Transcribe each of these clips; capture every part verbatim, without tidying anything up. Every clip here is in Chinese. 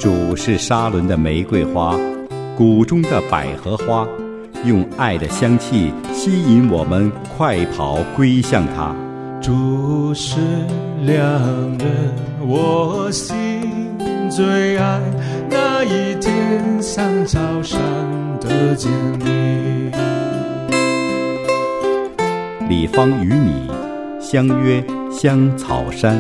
主是沙伦的玫瑰花，谷中的百合花，用爱的香气吸引我们快跑归向他。 主是良人，我心最爱，那一天像早上的见你。 李芳与你相约香草山。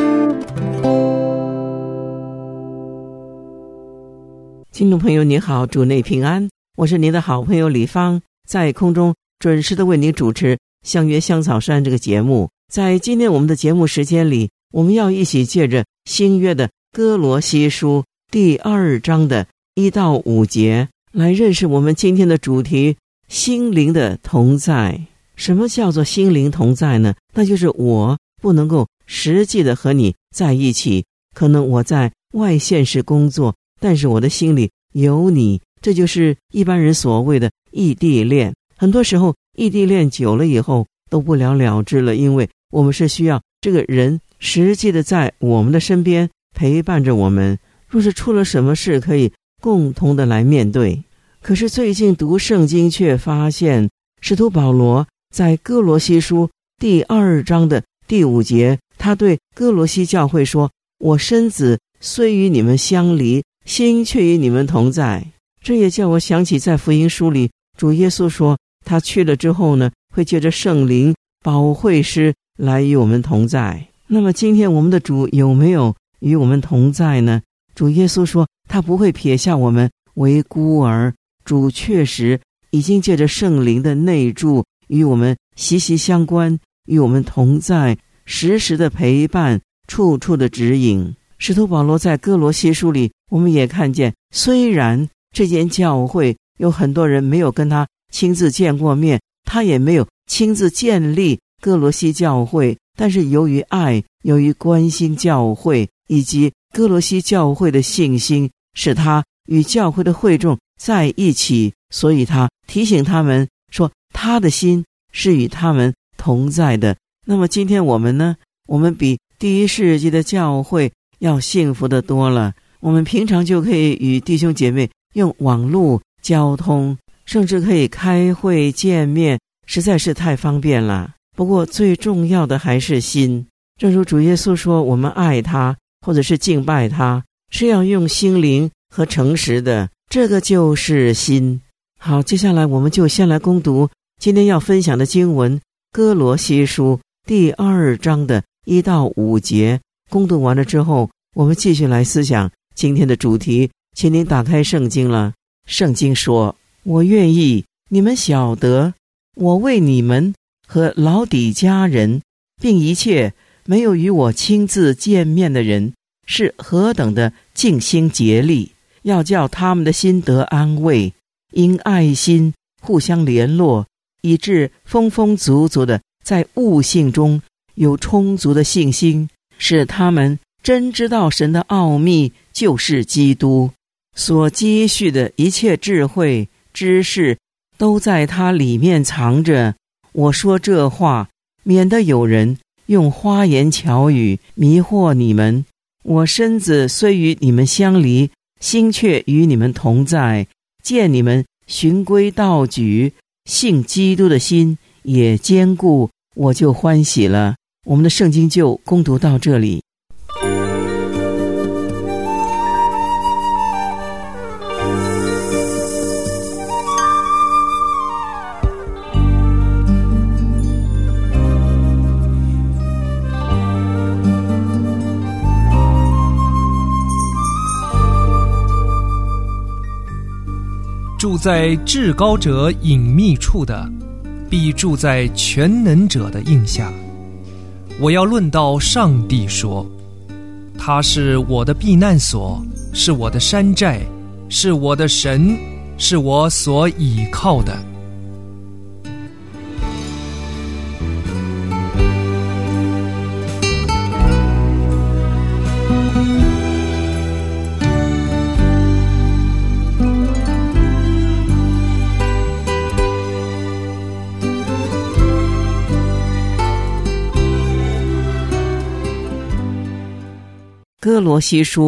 听众朋友你好，主内平安，我是您的好朋友李芳，在空中准时的为您主持相约香草山这个节目。在今天我们的节目时间里，我们要一起借着新约的哥罗西书第二章的一到五节来认识我们今天的主题，心灵的同在。什么叫做心灵同在呢？那就是我不能够实际的和你在一起，可能我在外县市工作，但是我的心里有你，这就是一般人所谓的异地恋。很多时候异地恋久了以后都不了了之了，因为我们是需要这个人实际的在我们的身边陪伴着我们，若是出了什么事可以共同的来面对。可是最近读圣经却发现，使徒保罗在哥罗西书第二章的第五节，他对哥罗西教会说，我身子虽与你们相离，心却与你们同在。这也叫我想起在福音书里主耶稣说，他去了之后呢，会借着圣灵保惠师来与我们同在。那么今天我们的主有没有与我们同在呢？主耶稣说他不会撇下我们为孤儿，主确实已经借着圣灵的内住与我们息息相关，与我们同在，时时的陪伴，处处的指引。使徒保罗在哥罗西书里，我们也看见，虽然这间教会有很多人没有跟他亲自见过面，他也没有亲自建立哥罗西教会，但是由于爱，由于关心教会以及哥罗西教会的信心，使他与教会的会众在一起，所以他提醒他们说，他的心是与他们同在的。那么今天我们呢，我们比第一世纪的教会要幸福的多了，我们平常就可以与弟兄姐妹用网络交通，甚至可以开会见面，实在是太方便了。不过最重要的还是心，正如主耶稣说，我们爱他或者是敬拜他，是要用心灵和诚实的，这个就是心。好，接下来我们就先来攻读今天要分享的经文，哥罗西书第二章的一到五节。攻读完了之后，我们继续来思想今天的主题，请您打开圣经了。圣经说，我愿意你们晓得，我为你们和老底家人，并一切没有与我亲自见面的人，是何等的尽心竭力，要叫他们的心得安慰，因爱心互相联络，以致丰丰足足的在悟性中有充足的信心，使他们真知道神的奥秘就是基督，所积蓄的一切智慧知识都在他里面藏着。我说这话，免得有人用花言巧语迷惑你们。我身子虽与你们相离，心却与你们同在。见你们循规蹈矩，信基督的心也坚固，我就欢喜了。我们的圣经就攻读到这里。 住在至高者隐秘处的，必住在全能者的荫下。我要论到上帝说，他是我的避难所，是我的山寨，是我的神，是我所倚靠的。 哥罗西书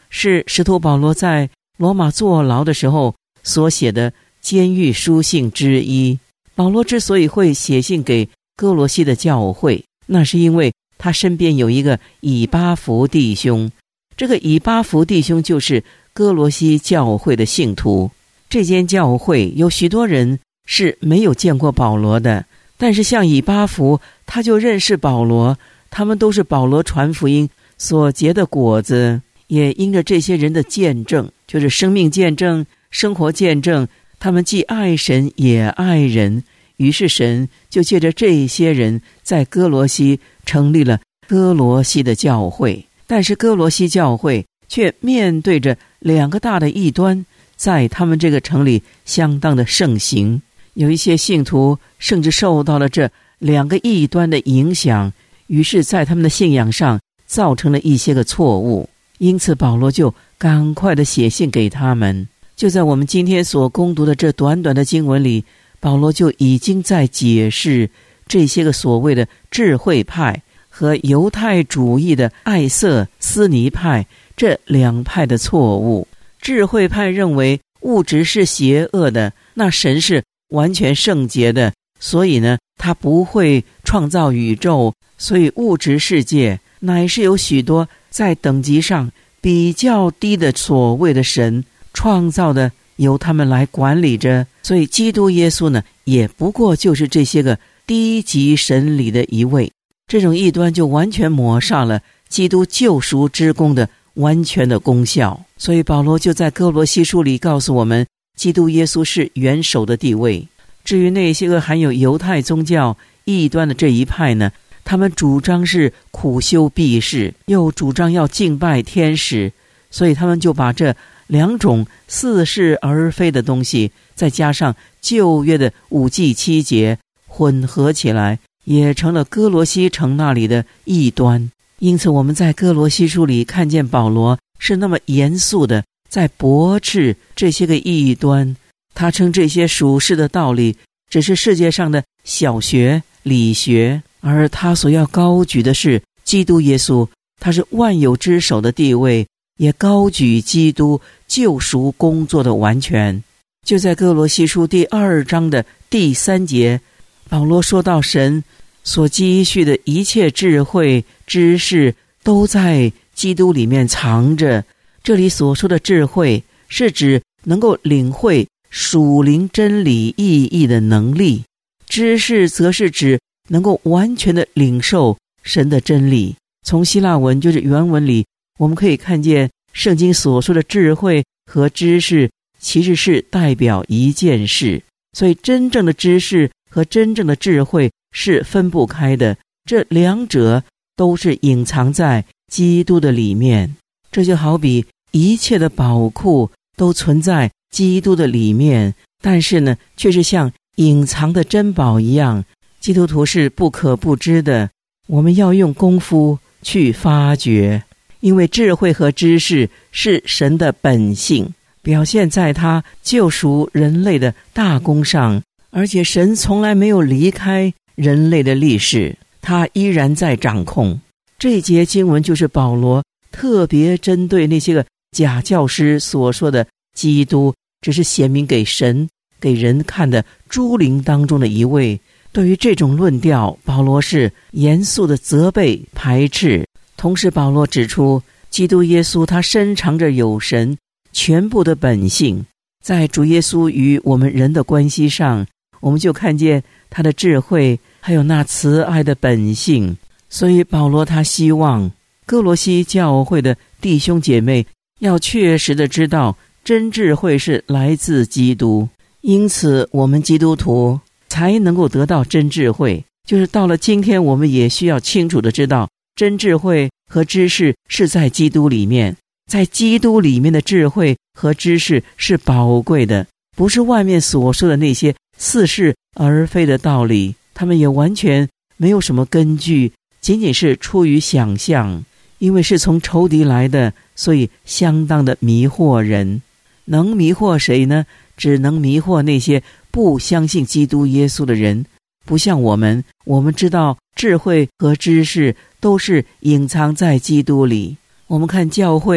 是使徒保罗在罗马坐牢的时候所写的监狱书信之一。保罗之所以会写信给哥罗西的教会，那是因为他身边有一个以巴弗弟兄。这个以巴弗弟兄就是哥罗西教会的信徒。这间教会有许多人是没有见过保罗的，但是像以巴弗他就认识保罗，他们都是保罗传福音所结的果子。也因着这些人的见证，就是生命见证、生活见证，他们既爱神也爱人，于是神就借着这些人在哥罗西成立了哥罗西的教会。但是哥罗西教会却面对着两个大的异端，在他们这个城里相当的盛行。有一些信徒甚至受到了这两个异端的影响，于是在他们的信仰上造成了一些个错误。因此保罗就赶快的写信给他们。就在我们今天所攻读的这短短的经文里，保罗就已经在解释这些个所谓的智慧派和犹太主义的艾瑟斯尼派这两派的错误。智慧派认为物质是邪恶的，那神是完全圣洁的，所以呢他不会创造宇宙，所以物质世界乃是有许多在等级上比较低的所谓的神创造的，由他们来管理着。所以基督耶稣呢也不过就是这些个低级神里的一位。这种异端就完全抹杀了基督救赎之功的完全的功效。所以保罗就在哥罗西书里告诉我们，基督耶稣是元首的地位。至于那些个含有犹太宗教异端的这一派呢，他们主张是苦修避世，又主张要敬拜天使，所以他们就把这两种似是而非的东西，再加上旧约的五纪七节混合起来，也成了哥罗西城那里的异端。因此我们在哥罗西书里看见保罗是那么严肃的在驳斥这些个异端。他称这些属世的道理只是世界上的小学理学，而他所要高举的是基督耶稣，他是万有之首的地位，也高举基督救赎工作的完全。就在哥罗西书第二章的第三节，保罗说到神所积蓄的一切智慧知识都在基督里面藏着。这里所说的智慧是指能够领会属灵真理意义的能力，知识则是指能够完全的领受神的真理。从希腊文就是原文里，我们可以看见圣经所说的智慧和知识其实是代表一件事，所以真正的知识和真正的智慧是分不开的，这两者都是隐藏在基督的里面。这就好比一切的宝库都存在基督的里面，但是呢却是像隐藏的珍宝一样，基督徒是不可不知的。我们要用功夫去发掘，因为智慧和知识是神的本性，表现在他救赎人类的大功上，而且神从来没有离开人类的历史，他依然在掌控。这一节经文就是保罗特别针对那些个假教师所说的基督只是显明给神给人看的诸灵当中的一位。对于这种论调，保罗是严肃的责备排斥。同时保罗指出，基督耶稣他深藏着有神全部的本性，在主耶稣与我们人的关系上，我们就看见他的智慧还有那慈爱的本性。所以保罗他希望哥罗西教会的弟兄姐妹要确实的知道真智慧是来自基督，因此我们基督徒才能够得到真智慧。就是到了今天，我们也需要清楚的知道真智慧和知识是在基督里面，在基督里面的智慧和知识是宝贵的，不是外面所说的那些似是而非的道理，他们也完全没有什么根据，仅仅是出于想象，因为是从仇敌来的，所以相当的迷惑人。能迷惑谁呢？只能迷惑那些不相信基督耶稣的人。不像我们，我们知道智慧和知识都是隐藏在基督里。我们看教会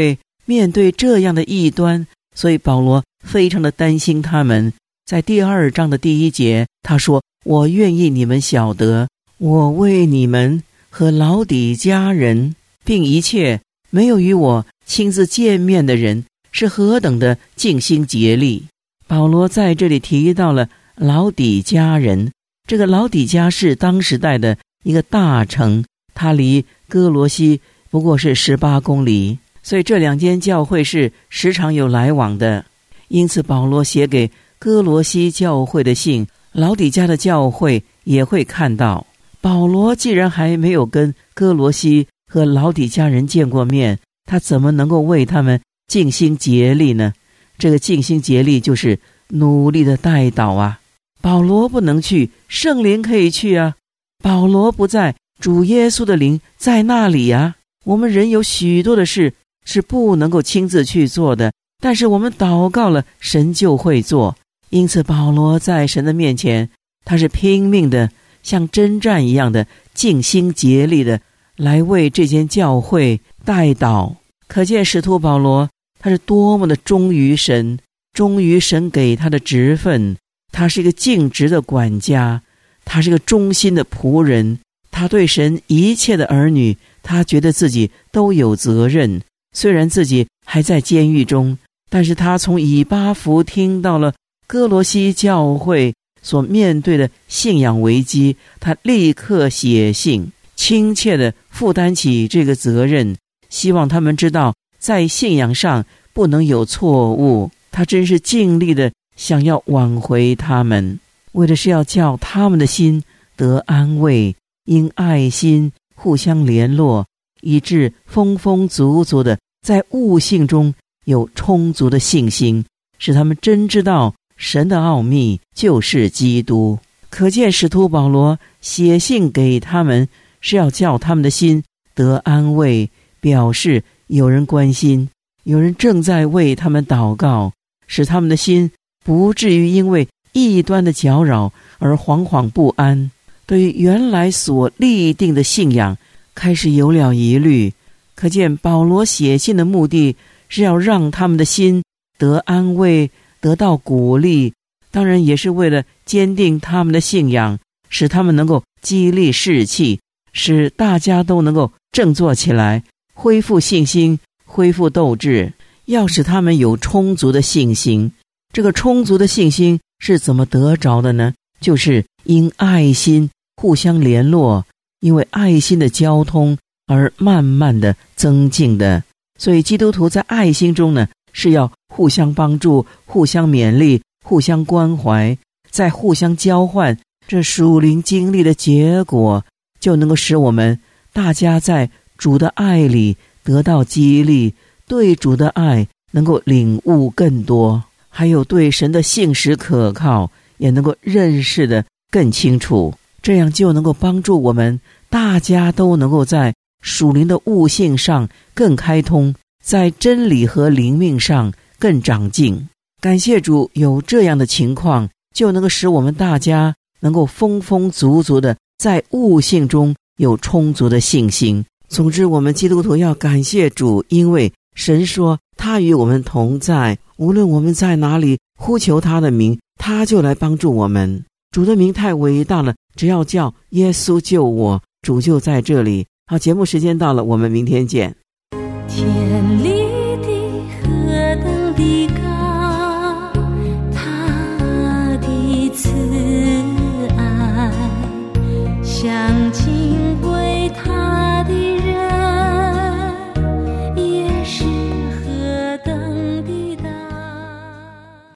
面对这样的异端，所以保罗非常的担心他们。在第二章的第一节，他说：我愿意你们晓得，我为你们和老底嘉人，并一切没有与我亲自见面的人，是何等的尽心竭力。保罗在这里提到了老底嘉人，这个老底嘉是当时代的一个大城，它离哥罗西不过是十八公里，所以这两间教会是时常有来往的。因此保罗写给哥罗西教会的信，老底嘉的教会也会看到。保罗既然还没有跟哥罗西和老底嘉人见过面，他怎么能够为他们尽心竭力呢？这个尽心竭力就是努力的代祷啊。保罗不能去，圣灵可以去啊。保罗不在，主耶稣的灵在那里啊。我们人有许多的事是不能够亲自去做的，但是我们祷告了，神就会做。因此保罗在神的面前，他是拼命的，像征战一样的尽心竭力的来为这间教会代祷。可见使徒保罗他是多么的忠于神，忠于神给他的职分。他是一个尽职的管家，他是个忠心的仆人，他对神一切的儿女，他觉得自己都有责任。虽然自己还在监狱中，但是他从以巴弗听到了哥罗西教会所面对的信仰危机，他立刻写信，亲切地负担起这个责任，希望他们知道在信仰上不能有错误。他真是尽力的想要挽回他们，为的是要叫他们的心得安慰，因爱心互相联络，以致丰丰足足的在悟性中有充足的信心，使他们真知道神的奥秘就是基督。可见使徒保罗写信给他们，是要叫他们的心得安慰，表示有人关心，有人正在为他们祷告，使他们的心不至于因为异端的搅扰而惶惶不安，对于原来所立定的信仰开始有了疑虑。可见保罗写信的目的是要让他们的心得安慰，得到鼓励，当然也是为了坚定他们的信仰，使他们能够激励士气，使大家都能够振作起来，恢复信心，恢复斗志，要使他们有充足的信心。这个充足的信心是怎么得着的呢？就是因爱心互相联络，因为爱心的交通而慢慢的增进的。所以基督徒在爱心中呢，是要互相帮助，互相勉励，互相关怀，在互相交换，这属灵经历的结果，就能够使我们大家在主的爱里得到激励，对主的爱能够领悟更多，还有对神的信实可靠也能够认识得更清楚，这样就能够帮助我们大家都能够在属灵的悟性上更开通，在真理和灵命上更长进。感谢主，有这样的情况，就能够使我们大家能够丰丰足足的在悟性中有充足的信心。总之，我们基督徒要感谢主，因为神说他与我们同在，无论我们在哪里呼求他的名，他就来帮助我们。主的名太伟大了，只要叫耶稣救我，主就在这里。好，节目时间到了，我们明天见。 天立地何等的高